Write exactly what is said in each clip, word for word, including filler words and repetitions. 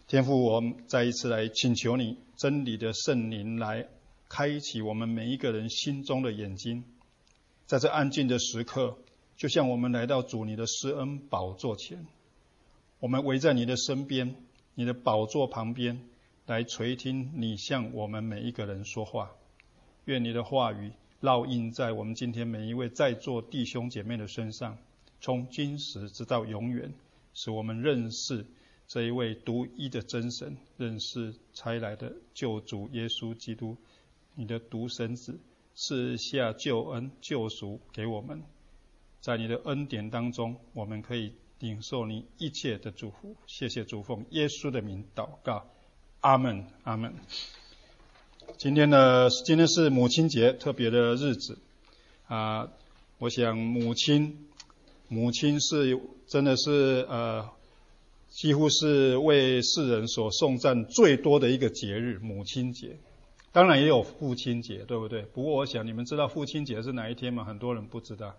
天父，我们再一次来请求你真理的圣灵来开启我们每一个人心中的眼睛，在这安静的时刻，就像我们来到主你的施恩宝座前，我们围在你的身边，你的宝座旁边，来垂听你向我们每一个人说话。愿你的话语烙印在我们今天每一位在座弟兄姐妹的身上，从今时直到永远，使我们认识这一位独一的真神，认识差来的救主耶稣基督，你的独生子，赐下救恩救赎给我们。在你的恩典当中，我们可以领受你一切的祝福。谢谢主，奉耶稣的名祷告，阿们，阿们。今天呢，今天是母亲节特别的日子啊、呃，我想母亲，母亲是真的是呃。几乎是为世人所颂赞最多的一个节日，母亲节。当然也有父亲节，对不对？不过我想你们知道父亲节是哪一天吗？很多人不知道。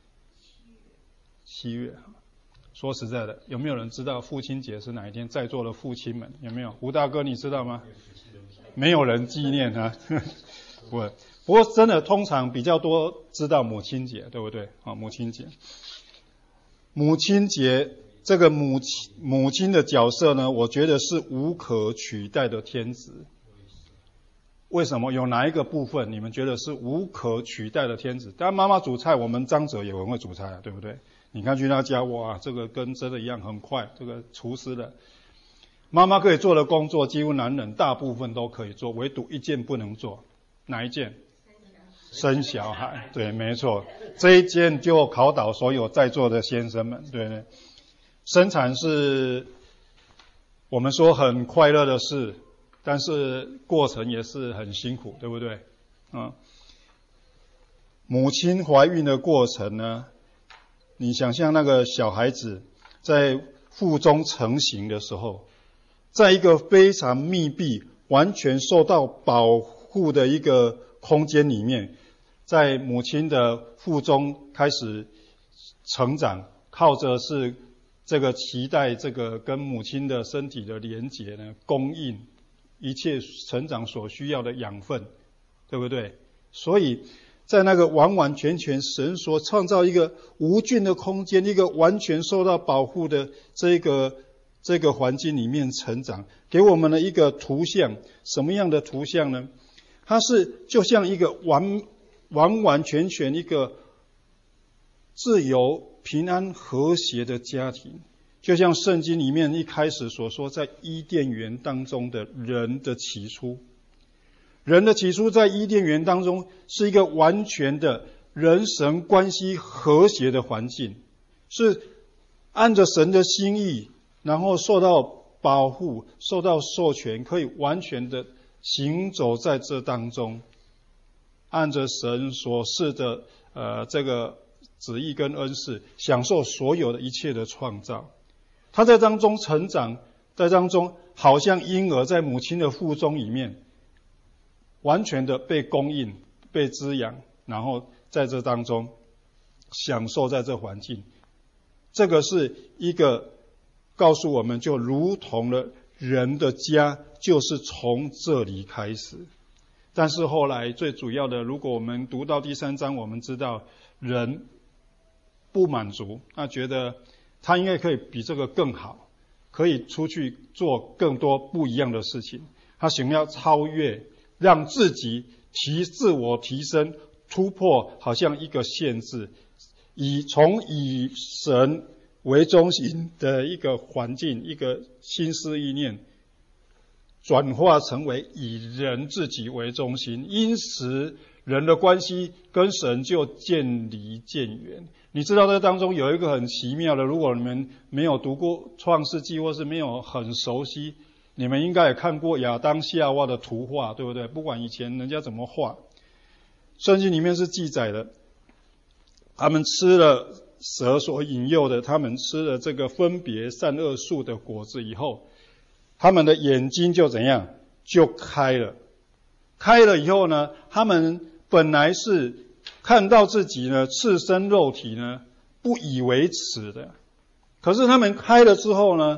七月。说实在的，有没有人知道父亲节是哪一天？在座的父亲们有没有？吴大哥你知道吗？没有人纪念啊。不，不过真的通常比较多知道母亲节，对不对？啊，母亲节。母亲节。这个母亲母亲的角色呢，我觉得是无可取代的天职。为什么？有哪一个部分你们觉得是无可取代的天职？当然妈妈煮菜，我们张哲也很会煮菜啊，对不对？你看去他家，哇，这个跟真的一样很快，这个厨师的妈妈可以做的工作，几乎男人大部分都可以做，唯独一件不能做。哪一件？生小孩。对，没错，这一件就考倒所有在座的先生们，对不对？生产是我们说很快乐的事，但是过程也是很辛苦，对不对？嗯，母亲怀孕的过程呢，你想象那个小孩子在腹中成型的时候，在一个非常密闭、完全受到保护的一个空间里面，在母亲的腹中开始成长，靠着是这个脐带，这个跟母亲的身体的连结呢，供应一切成长所需要的养分，对不对？所以在那个完完全全神所创造一个无菌的空间，一个完全受到保护的这个这个环境里面成长，给我们的一个图像。什么样的图像呢？它是就像一个完完完全全一个自由平安和谐的家庭，就像圣经里面一开始所说，在伊甸园当中的人的起初，人的起初在伊甸园当中是一个完全的人神关系和谐的环境，是按着神的心意，然后受到保护，受到授权，可以完全的行走在这当中，按着神所示的呃这个旨意跟恩赐，享受所有的一切的创造。他在当中成长，在当中好像婴儿在母亲的腹中里面，完全的被供应、被滋养，然后在这当中享受在这环境。这个是一个告诉我们，就如同了人的家就是从这里开始。但是后来最主要的，如果我们读到第三章，我们知道人不满足，他觉得他应该可以比这个更好，可以出去做更多不一样的事情。他想要超越，让自己提自我提升，突破好像一个限制，以从以神为中心的一个环境，一个心思意念，转化成为以人自己为中心，因此人的关系跟神就渐离渐远。你知道这当中有一个很奇妙的，如果你们没有读过创世纪，或是没有很熟悉，你们应该也看过亚当夏娃的图画，对不对？不管以前人家怎么画，圣经里面是记载的，他们吃了蛇所引诱的，他们吃了这个分别善恶树的果子以后，他们的眼睛就怎样？就开了。开了以后呢，他们本来是看到自己呢赤身肉体呢不以为耻的，可是他们开了之后呢，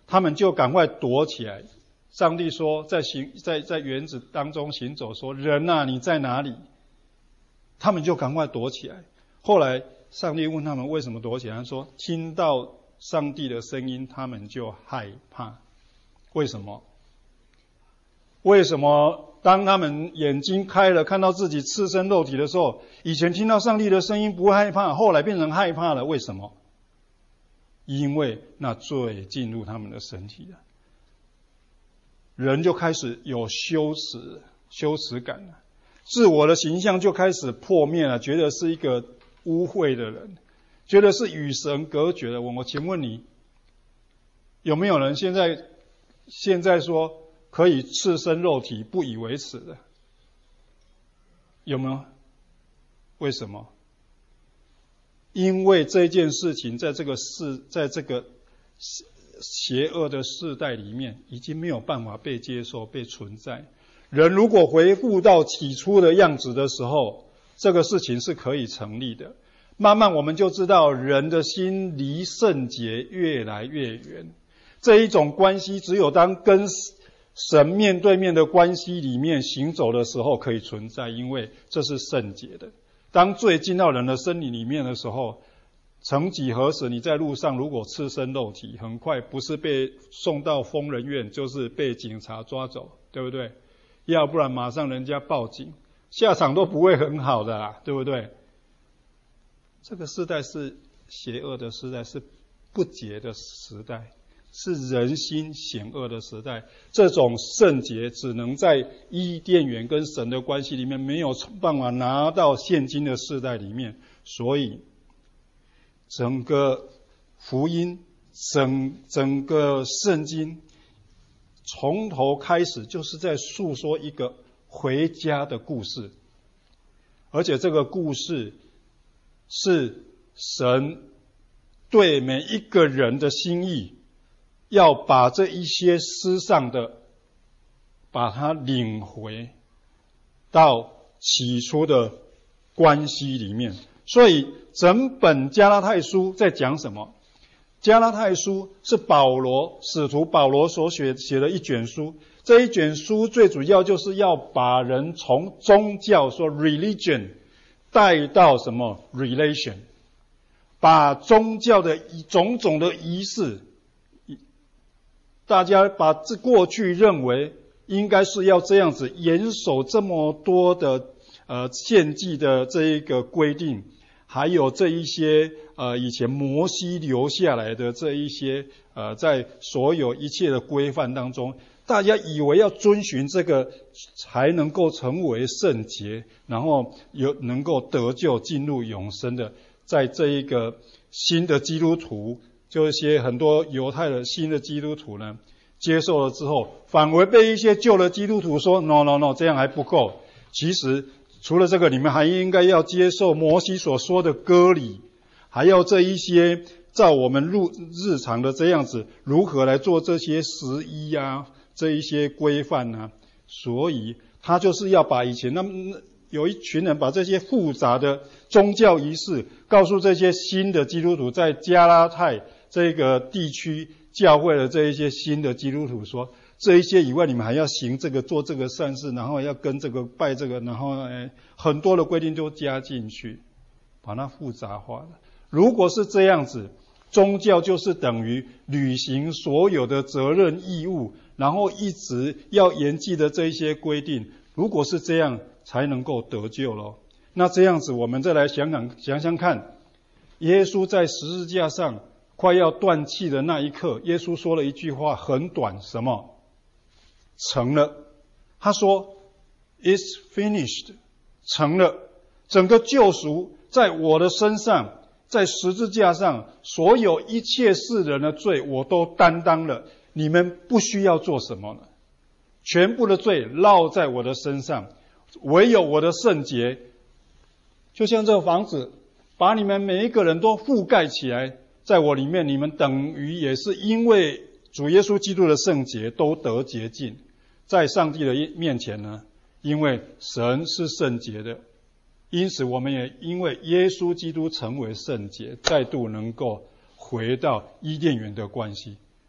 他们就赶快躲起来。上帝说，在行在在园子当中行走，说：“人啊，你在哪里？”他们就赶快躲起来。后来上帝问他们为什么躲起来，他说：“听到上帝的声音，他们就害怕。”为什么？为什么当他们眼睛开了，看到自己赤身肉体的时候，以前听到上帝的声音不害怕，后来变成害怕了？为什么？因为那罪进入他们的身体了。人就开始有羞耻、羞耻感了，自我的形象就开始破灭了，觉得是一个污秽的人，觉得是与神隔绝的。我我请问你，有没有人现在现在说可以赤身肉体不以为耻的？有没有？为什么？因为这件事情在这个世，在这个邪恶的世代里面，已经没有办法被接受、被存在。人如果回复到起初的样子的时候，这个事情是可以成立的。慢慢我们就知道，人的心离圣洁越来越远。这一种关系，只有当跟神面对面的关系里面行走的时候可以存在，因为这是圣洁的。当罪进到人的身体里面的时候，曾几何时，你在路上如果赤身肉体，很快不是被送到疯人院，就是被警察抓走，对不对？要不然马上人家报警，下场都不会很好的啦，对不对？这个时代是邪恶的时代，是不洁的时代，是人心险恶的时代。这种圣洁只能在伊甸园跟神的关系里面，没有办法拿到现今的世代里面。所以整个福音，整整个圣经从头开始就是在诉说一个回家的故事，而且这个故事是神对每一个人的心意，要把这一些失丧的把它领回到起初的关系里面。所以整本加拉太书在讲什么？加拉太书是保罗使徒保罗所写写的一卷书，这一卷书最主要就是要把人从宗教说 religion 带到什么 relation， 把宗教的种种的仪式，大家把这过去认为应该是要这样子严守这么多的呃献祭的这一个规定，还有这一些呃以前摩西留下来的这一些呃在所有一切的规范当中，大家以为要遵循这个才能够成为圣洁，然后有能够得救进入永生的。在这一个新的基督徒，就一些很多犹太的新的基督徒呢接受了之后，反而被一些旧的基督徒说 no no no 这样还不够，其实除了这个，你们还应该要接受摩西所说的割礼，还要这一些照我们入日常的这样子如何来做这些十一啊，这一些规范啊。所以他就是要把以前那么有一群人把这些复杂的宗教仪式告诉这些新的基督徒，在加拉太这个地区教会的这一些新的基督徒说，这一些以外，你们还要行这个做这个善事，然后要跟这个拜这个，然后哎很多的规定都加进去，把它复杂化了。如果是这样子，宗教就是等于履行所有的责任义务，然后一直要严记的这一些规定。如果是这样，才能够得救咯。那这样子，我们再来想想想想看，耶稣在十字架上快要断气的那一刻，耶稣说了一句话很短，什么？成了。他说 It's finished， 成了。整个救赎在我的身上，在十字架上，所有一切世人的罪我都担当了，你们不需要做什么了，全部的罪落在我的身上，唯有我的圣洁，就像这个房子把你们每一个人都覆盖起来，在我里面，你们等于也是因为主耶稣基督的圣洁都得洁净。在上帝的面前呢，因为神是圣洁的，因此我们也因为耶稣基督成为圣洁，再度能够回到伊甸园的关系。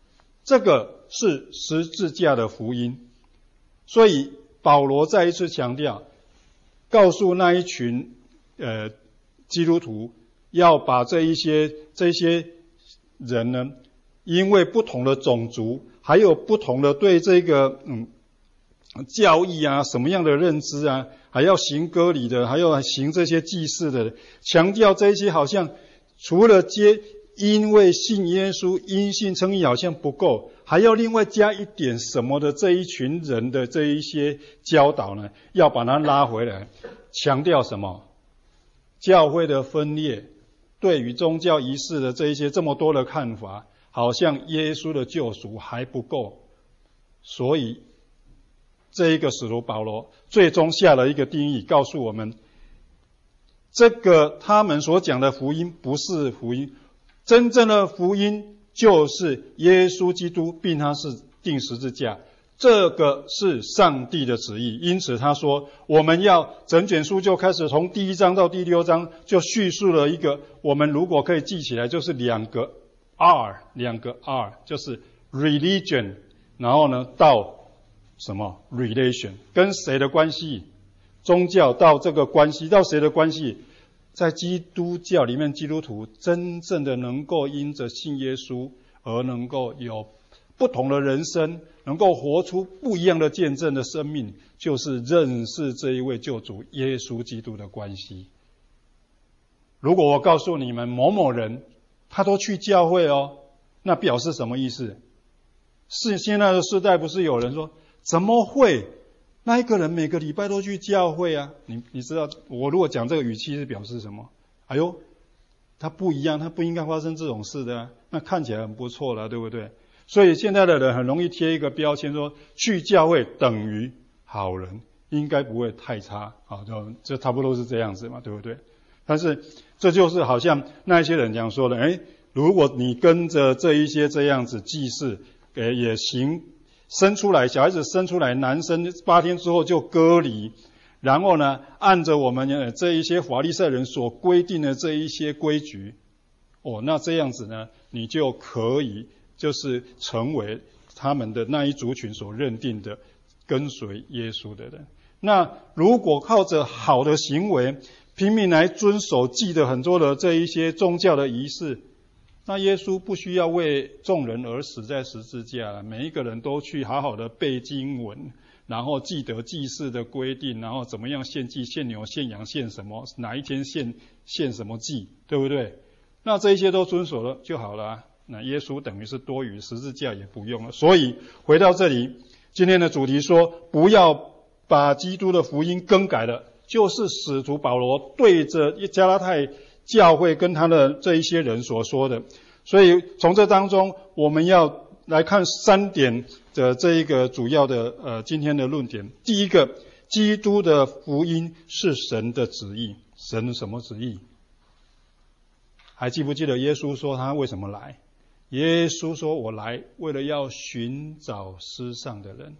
这个是十字架的福音。所以保罗再一次强调，告诉那一群呃基督徒，要把这一些这些人呢，因为不同的种族，还有不同的对这个嗯教义啊什么样的认知啊，还要行割礼的，还要行这些祭祀的，强调这些好像除了接因为信耶稣因信称义好像不够，还要另外加一点什么的这一群人的这一些教导呢，要把它拉回来，强调什么？教会的分裂，对于宗教仪式的这一些这么多的看法，好像耶稣的救赎还不够，所以这一个使徒保罗最终下了一个定义，告诉我们，这个他们所讲的福音不是福音，真正的福音就是耶稣基督，并他是钉十字架，这个是上帝的旨意。因此他说，我们要整卷书就开始从第一章到第六章就叙述了一个，我们如果可以记起来，就是两个 R， 两个 R， 就是 religion， 然后呢到什么 relation， 跟谁的关系？宗教到这个关系到谁的关系？在基督教里面，基督徒真正的能够因着信耶稣而能够有不同的人生，能够活出不一样的见证的生命，就是认识这一位救主耶稣基督的关系。如果我告诉你们某某人他都去教会哦，那表示什么意思？是现在的时代不是有人说怎么会那一个人每个礼拜都去教会啊？你你知道我如果讲这个语气是表示什么？哎呦，他不一样，他不应该发生这种事的啊，那看起来很不错了，对不对？所以现在的人很容易贴一个标签说去教会等于好人，应该不会太差啊，就就差不多是这样子嘛，对不对？但是这就是好像那一些人讲说的，哎，如果你跟着这一些这样子祭祀，呃也行。生出来，小孩子生出来，男生八天之后就割礼，然后呢，按着我们这一些法利赛人所规定的这一些规矩，哦，那这样子呢，你就可以就是成为他们的那一族群所认定的跟随耶稣的人。那如果靠着好的行为，拼命来遵守记得很多的这一些宗教的仪式，那耶稣不需要为众人而死在十字架了，每一个人都去好好的背经文，然后记得祭祀的规定，然后怎么样献祭，献牛献羊献什么，哪一天献献什么祭，对不对？那这一些都遵守了就好了啊，那耶稣等于是多余，十字架也不用了。所以回到这里，今天的主题说，不要把基督的福音更改了，就是使徒保罗对着加拉太教会跟他的这一些人所说的。所以从这当中我们要来看三点的这一个主要的呃今天的论点。第一个，基督的福音是神的旨意。神什么旨意？还记不记得耶稣说他为什么来？耶稣说，我来为了要寻找失丧的人。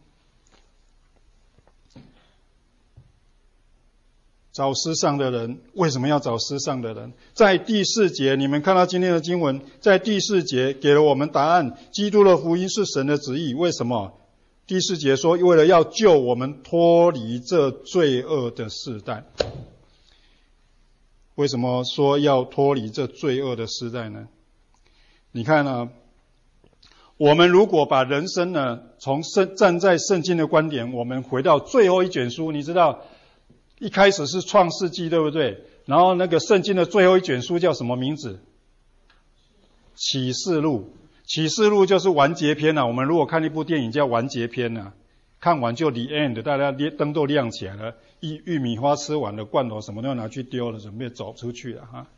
找失丧的人，为什么要找失丧的人？在第四节，你们看到今天的经文，在第四节给了我们答案，基督的福音是神的旨意。为什么？第四节说，为了要救我们脱离这罪恶的世代。为什么说要脱离这罪恶的世代呢？你看呢，我们如果把人生呢，从圣站在圣经的观点，我们回到最后一卷书，你知道一开始是创世纪，对不对？然后那个圣经的最后一卷书叫什么名字？启示录。启示录就是完结篇啊。我们如果看一部电影叫完结篇啊，看完就 the end， 大家灯都亮起来了，玉玉米花吃完了，罐头什么都要拿去丢了，准备走出去了哈。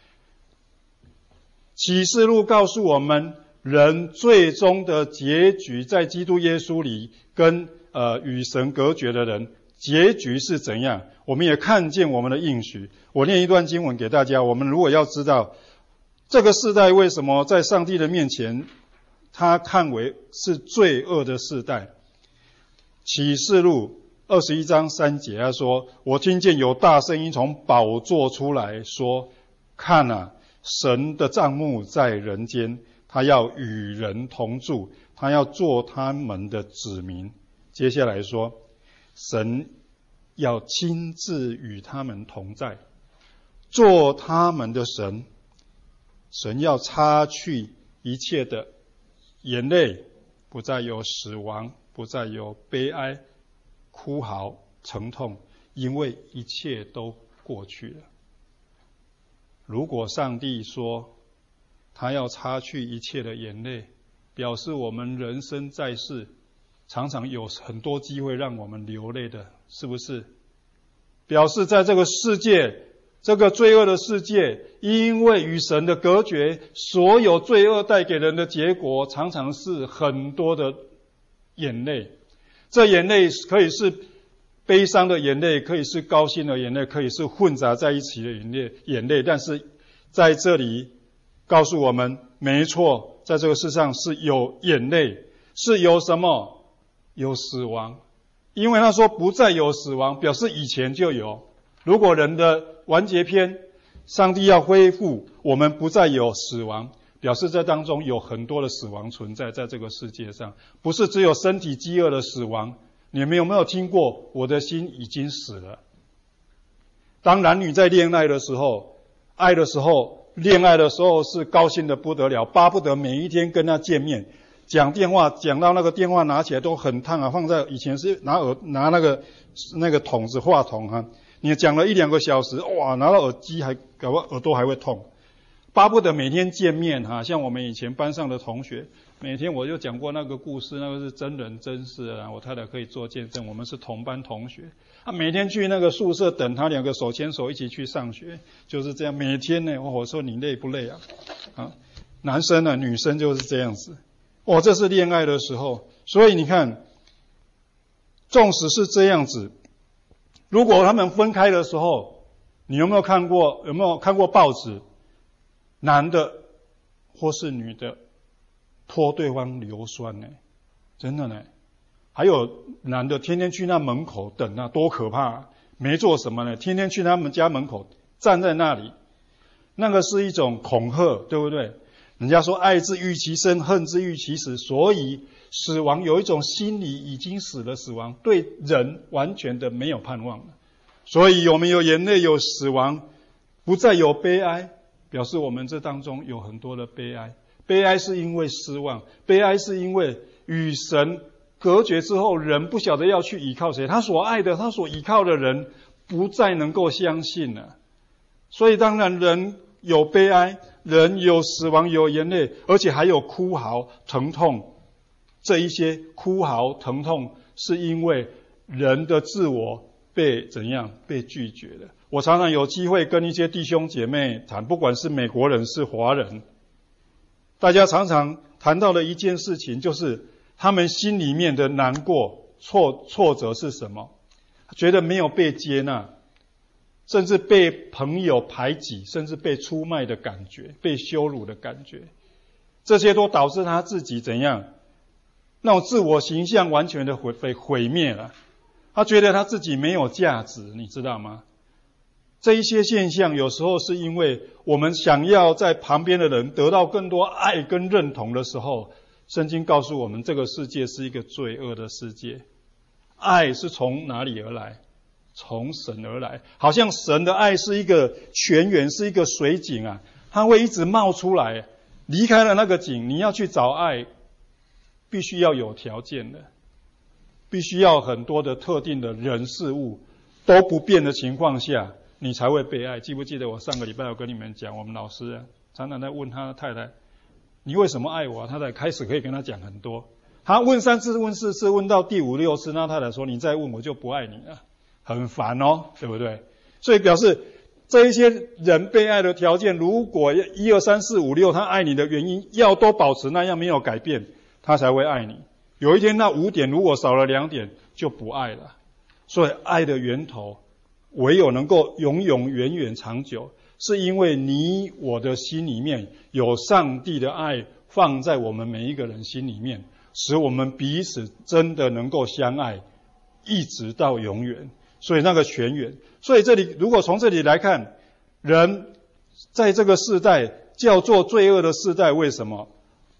启示录告诉我们，人最终的结局在基督耶稣里，跟呃与神隔绝的人结局是怎样？我们也看见我们的应许。我念一段经文给大家，我们如果要知道这个世代为什么在上帝的面前他看为是罪恶的世代。启示录二十一章三节，他说，我听见有大声音从宝座出来说，看啊，神的帐幕在人间， 他要与人同住，他要做他们的子民。接下来说，神要亲自与他们同在，做他们的神。神要擦去一切的眼泪，不再有死亡，不再有悲哀、哭嚎、疼痛，因为一切都过去了。如果上帝说他要擦去一切的眼泪，表示我们人生在世常常有很多机会让我们流泪的，是不是？表示在这个世界，这个罪恶的世界，因为与神的隔绝，所有罪恶带给人的结果常常是很多的眼泪。这眼泪可以是悲伤的眼泪，可以是高兴的眼泪，可以是混杂在一起的眼泪眼泪但是在这里告诉我们，没错，在这个世上是有眼泪，是有什么？有死亡。因为他说不再有死亡，表示以前就有。如果人的完结篇，上帝要恢复我们不再有死亡，表示这当中有很多的死亡存在在这个世界上，不是只有身体饥饿的死亡。你们有没有听过我的心已经死了？当男女在恋爱的时候，爱的时候，恋爱的时候是高兴的不得了，巴不得每一天跟他见面，讲电话讲到那个电话拿起来都很烫啊，放在以前是拿耳拿那个那个筒子话筒啊，你讲了一两个小时，哇，拿到耳机还搞不好耳朵还会痛，巴不得每天见面哈。像我们以前班上的同学，每天我就讲过那个故事，那个是真人真事啊，我太太可以做见证，我们是同班同学，他每天去那个宿舍等他，两个手牵手一起去上学，就是这样每天呢。我说你累不累啊？啊，男生啊女生就是这样子。哦，这是恋爱的时候。所以你看，纵使是这样子，如果他们分开的时候，你有没有看过有没有看过报纸，男的或是女的泼对方硫酸呢？真的呢。还有男的天天去那门口等啊，多可怕啊，没做什么呢，天天去他们家门口站在那里，那个是一种恐吓，对不对？人家说爱之欲其生，恨之欲其死，所以死亡有一种心理已经死了，死亡对人完全的没有盼望了。所以我们有眼泪，有死亡，不再有悲哀，表示我们这当中有很多的悲哀。悲哀是因为失望，悲哀是因为与神隔绝之后，人不晓得要去依靠谁，他所爱的，他所依靠的人不再能够相信了。所以当然人有悲哀，人有死亡，有眼泪，而且还有哭嚎、疼痛。这一些哭嚎、疼痛是因为人的自我被怎样被拒绝了。我常常有机会跟一些弟兄姐妹谈，不管是美国人是华人，大家常常谈到的一件事情，就是他们心里面的难过、挫挫折是什么？觉得没有被接纳，甚至被朋友排挤，甚至被出卖的感觉，被羞辱的感觉，这些都导致他自己怎样？那种自我形象完全的毁被毁灭了。他觉得他自己没有价值，你知道吗？这一些现象有时候是因为我们想要在旁边的人得到更多爱跟认同的时候，圣经告诉我们这个世界是一个罪恶的世界。爱是从哪里而来？从神而来。好像神的爱是一个泉源，是一个水井啊，它会一直冒出来。离开了那个井，你要去找爱，必须要有条件的，必须要很多的特定的人事物都不变的情况下，你才会被爱。记不记得我上个礼拜有跟你们讲，我们老师啊常常在问他的太太，你为什么爱我？他才开始可以跟他讲很多。他问三次问四次，问到第五六次，那太太说你再问我就不爱你了，很烦哦，对不对？所以表示这一些人被爱的条件，如果一二三四五六他爱你的原因要都保持那样没有改变，他才会爱你。有一天那五点如果少了两点就不爱了。所以爱的源头唯有能够永永远远长久，是因为你我的心里面有上帝的爱放在我们每一个人心里面，使我们彼此真的能够相爱，一直到永远。所以那个泉源，所以这里如果从这里来看，人在这个世代叫做罪恶的世代，为什么？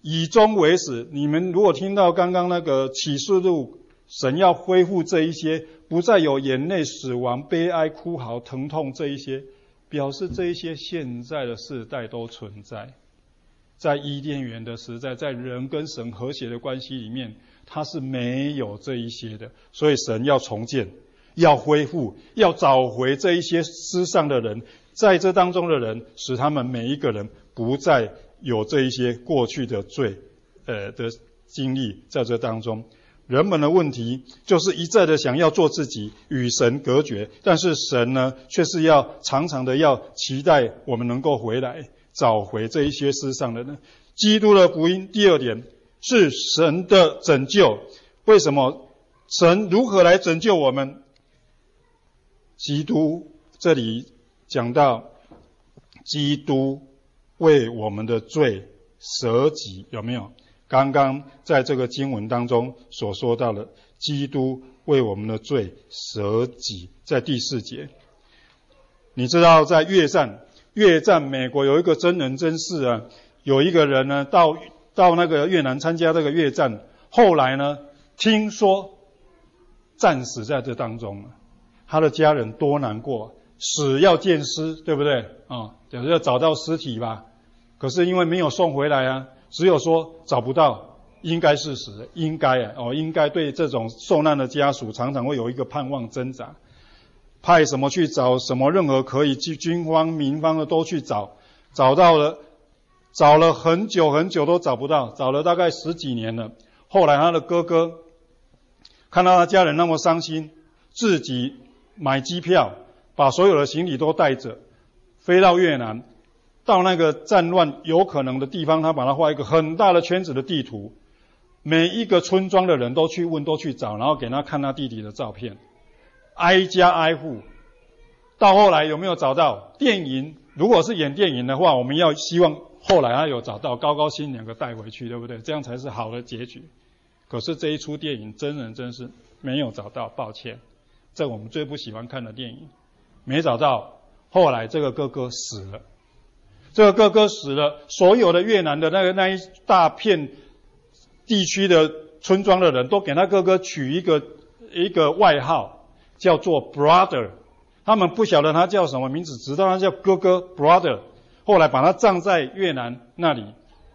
以终为始。你们如果听到刚刚那个启示录，神要恢复这一些，不再有眼泪、死亡、悲哀、哭嚎、疼痛这一些，表示这一些现在的世代都存在。在伊甸园的时代，在人跟神和谐的关系里面，它是没有这一些的。所以神要重建，要恢复，要找回这一些失丧的人，在这当中的人，使他们每一个人不再有这一些过去的罪呃的经历在这当中。人们的问题就是一再的想要做自己，与神隔绝，但是神呢，却是要常常的要期待我们能够回来，找回这一些失丧的人。基督的福音第二点是神的拯救。为什么？神如何来拯救我们？基督这里讲到，基督为我们的罪舍己，有没有？刚刚在这个经文当中所说到的，基督为我们的罪舍己，在第四节。你知道在越战，越战美国有一个真人真事啊，有一个人呢到到那个越南参加这个越战，后来呢听说战死在这当中了，他的家人多难过，死要见尸，对不对啊、哦？就是要找到尸体吧，可是因为没有送回来啊，只有说找不到，应该是死的，应该啊，哦，应该对这种受难的家属常常会有一个盼望挣扎，派什么去找什么，任何可以去军方民方的都去找，找到了，找了很久很久都找不到，找了大概十几年了。后来他的哥哥看到他家人那么伤心，自己买机票，把所有的行李都带着，飞到越南。到那个战乱有可能的地方，他把它画一个很大的圈子的地图，每一个村庄的人都去问，都去找，然后给他看他弟弟的照片，挨家挨户。到后来有没有找到？电影如果是演电影的话，我们要希望后来他有找到，高高兴兴两个带回去，对不对？这样才是好的结局。可是这一出电影真人真事没有找到，抱歉，这我们最不喜欢看的电影，没找到。后来这个哥哥死了。这个哥哥死了，所有的越南的那个那一大片地区的村庄的人都给他哥哥取一个一个外号，叫做 brother。他们不晓得他叫什么名字，知道他叫哥哥 brother。后来把他葬在越南那里。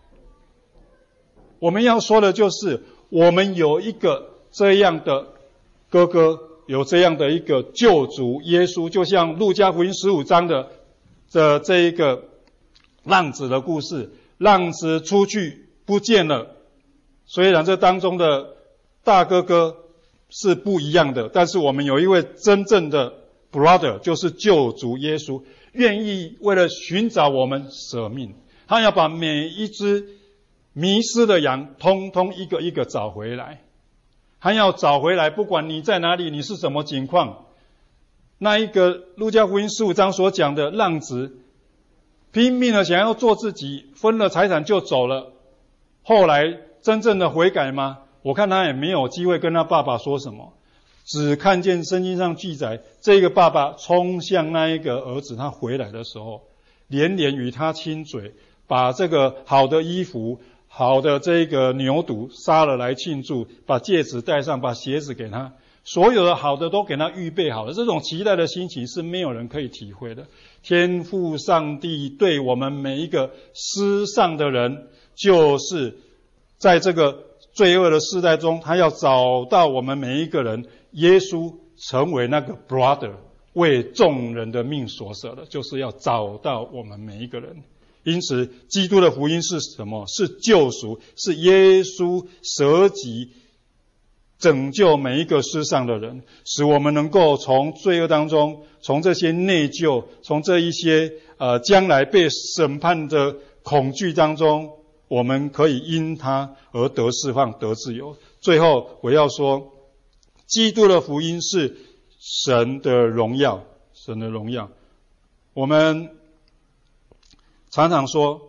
我们要说的就是，我们有一个这样的哥哥，有这样的一个救主耶稣，就像路加福音十五章的的这一个浪子的故事，浪子出去不见了。虽然这当中的大哥哥是不一样的，但是我们有一位真正的 brother， 就是救主耶稣，愿意为了寻找我们舍命，他要把每一只迷失的羊通通一个一个找回来，他要找回来，不管你在哪里，你是什么情况。那一个路加福音十五章所讲的浪子，拼命的想要做自己，分了财产就走了。后来真正的悔改吗？我看他也没有机会跟他爸爸说什么，只看见圣经上记载，这个爸爸冲向那一个儿子，他回来的时候，连连与他亲嘴，把这个好的衣服、好的这个牛犊杀了来庆祝，把戒指戴上，把鞋子给他，所有的好的都给他预备好了。这种期待的心情是没有人可以体会的。天父上帝对我们每一个失丧的人，就是在这个罪恶的世代中，他要找到我们每一个人，耶稣成为那个 brother， 为众人的命所舍的，就是要找到我们每一个人。因此基督的福音是什么？是救赎，是耶稣舍己拯救每一个失丧的人，使我们能够从罪恶当中，从这些内疚，从这一些呃将来被审判的恐惧当中，我们可以因他而得释放，得自由。最后我要说，基督的福音是神的荣耀，神的荣耀。我们常常说，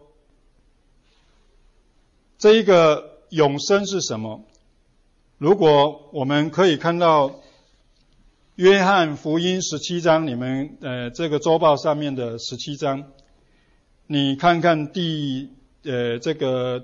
这一个永生是什么？如果我们可以看到约翰福音十七章，你们呃这个周报上面的十七章，你看看第呃这个第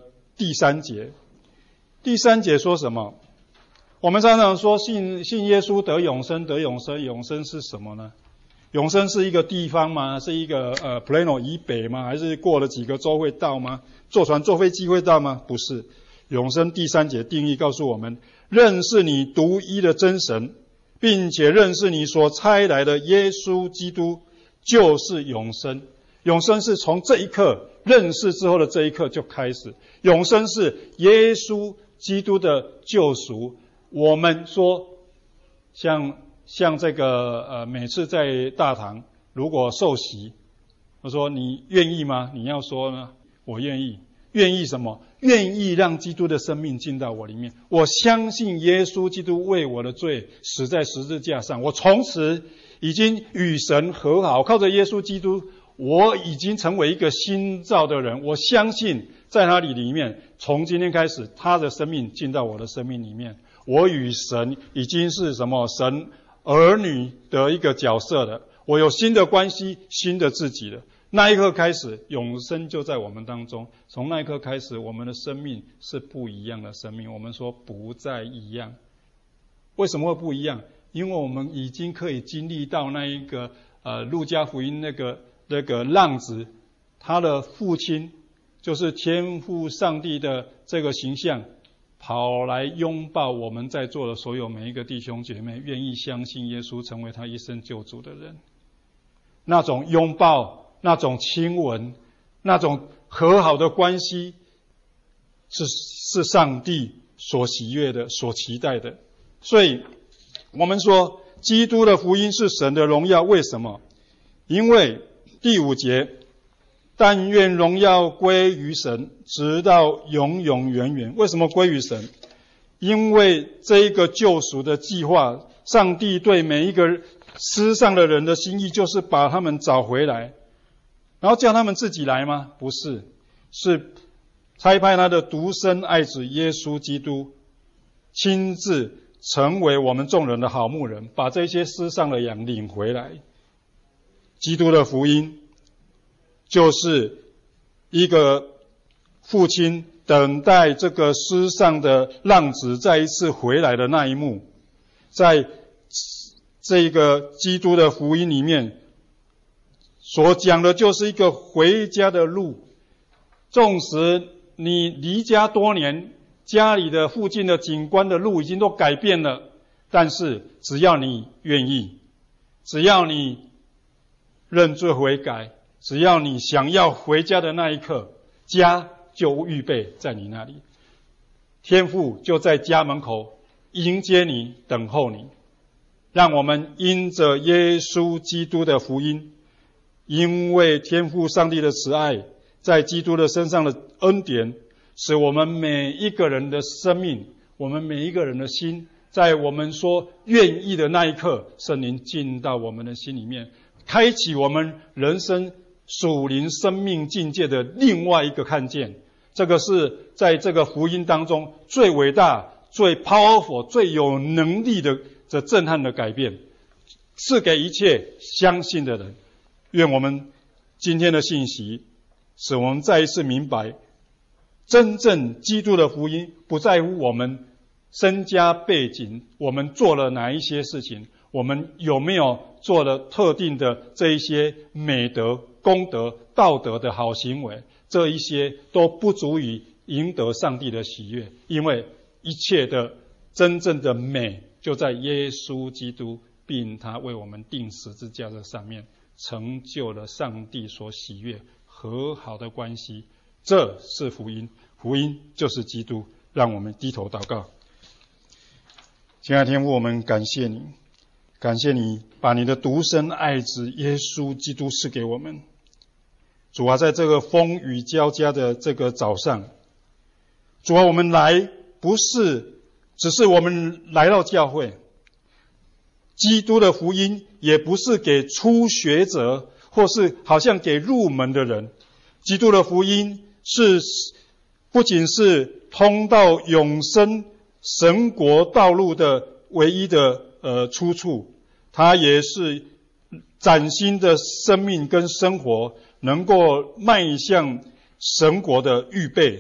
第三节。第三节说什么？我们常常说信信耶稣得永生，得永生，永生是什么呢？永生是一个地方吗？是一个呃 Plano 以北吗？还是过了几个州会到吗？坐船坐飞机会到吗？不是。永生第三节定义告诉我们，认识你独一的真神，并且认识你所差来的耶稣基督，就是永生。永生是从这一刻认识之后的这一刻就开始。永生是耶稣基督的救赎。我们说像像这个呃，每次在大堂如果受洗，我说你愿意吗？你要说呢，我愿意。愿意什么？愿意让基督的生命进到我里面。我相信耶稣基督为我的罪死在十字架上，我从此已经与神和好，靠着耶稣基督，我已经成为一个新造的人。我相信在他里里面，从今天开始，他的生命进到我的生命里面，我与神已经是什么？神儿女的一个角色了。我有新的关系，新的自己了。那一刻开始，永生就在我们当中。从那一刻开始，我们的生命是不一样的生命。我们说不再一样。为什么会不一样？因为我们已经可以经历到那一个呃，路加福音那个那个浪子，他的父亲就是天父上帝的这个形象，跑来拥抱我们在座的所有每一个弟兄姐妹，愿意相信耶稣成为他一生救主的人。那种拥抱，那种亲吻，那种和好的关系，是是上帝所喜悦的，所期待的。所以我们说基督的福音是神的荣耀。为什么？因为第五节，但愿荣耀归于神，直到永永远远。为什么归于神？因为这一个救赎的计划，上帝对每一个世上的人的心意，就是把他们找回来，然后叫他们自己来吗？不是，是差派他的独生爱子耶稣基督亲自成为我们众人的好牧人，把这些世上的羊领回来。基督的福音就是一个父亲等待这个世上的浪子再一次回来的那一幕。在这个基督的福音里面所讲的就是一个回家的路。纵使你离家多年，家里的附近的景观的路已经都改变了，但是只要你愿意，只要你认罪悔改，只要你想要回家的那一刻，家就预备在你那里，天父就在家门口迎接你，等候你。让我们因着耶稣基督的福音，因为天父上帝的慈爱，在基督的身上的恩典，使我们每一个人的生命，我们每一个人的心，在我们说愿意的那一刻，圣灵进到我们的心里面，开启我们人生属灵生命境界的另外一个看见。这个是在这个福音当中最伟大、最 powerful、最有能力的这震撼的改变，是给一切相信的人。愿我们今天的信息使我们再一次明白，真正基督的福音不在乎我们身家背景，我们做了哪一些事情，我们有没有做了特定的这一些美德、功德、道德的好行为，这一些都不足以赢得上帝的喜悦。因为一切的真正的美就在耶稣基督，并他为我们钉十字架的上面，成就了上帝所喜悦和好的关系。这是福音，福音就是基督。让我们低头祷告。亲爱的天父，我们感谢你，感谢你把你的独生爱子耶稣基督赐给我们。主啊，在这个风雨交加的这个早上，主啊，我们来不是只是我们来到教会，基督的福音也不是给初学者或是好像给入门的人，基督的福音是不仅是通到永生神国道路的唯一的呃出处，它也是崭新的生命跟生活能够迈向神国的预备。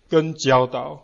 跟教导。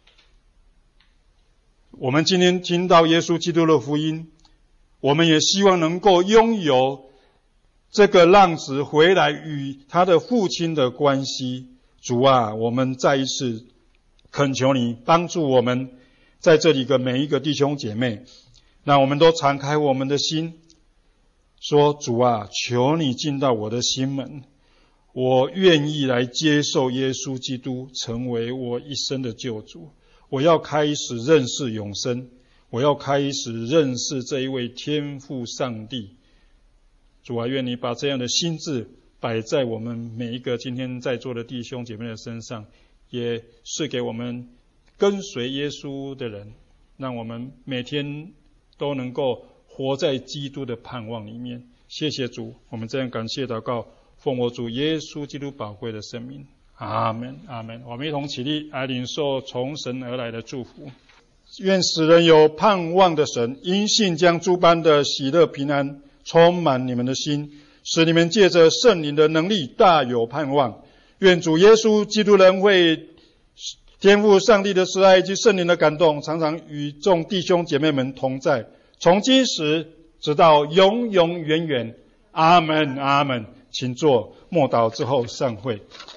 我们今天听到耶稣基督的福音，我们也希望能够拥有这个浪子回来与他的父亲的关系。主啊，我们再一次恳求你帮助我们在这里的每一个弟兄姐妹，让我们都敞开我们的心，说主啊，求你进到我的心门，我愿意来接受耶稣基督成为我一生的救主。我要开始认识永生，我要开始认识这一位天父上帝。主啊，愿你把这样的心志摆在我们每一个今天在座的弟兄姐妹的身上，也是给我们跟随耶稣的人，让我们每天都能够活在基督的盼望里面。谢谢主，我们这样感谢祷告，奉我主耶稣基督宝贵的圣名，阿们，阿们。我们一同起立来领受从神而来的祝福。愿使人有盼望的神，因信将诸般的喜乐平安充满你们的心，使你们借着圣灵的能力大有盼望。愿主耶稣基督的恩惠、天父上帝的慈爱以及圣灵的感动，常常与众弟兄姐妹们同在，从今时直到永永远远。阿们，阿们。请坐，默祷之后散会。